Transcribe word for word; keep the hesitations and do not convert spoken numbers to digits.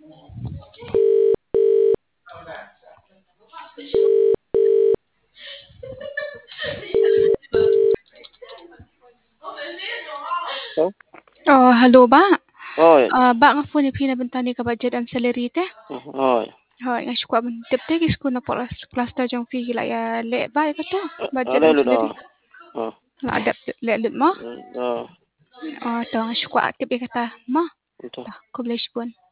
Oh, Oh, hello ba? oi, Ah, ba nga phone ni pinabantani ka budget ang salary te? oi. Hoy, nga shukwa ban tipte kis ko na plus plus ta jong fi la ya le ba ka to budget Ada ang lu salary. dah. Oh, La ada le le mo. dah. Oh, to nga shukwa tip ka ta mo. Entah. Ta, ko bless pun.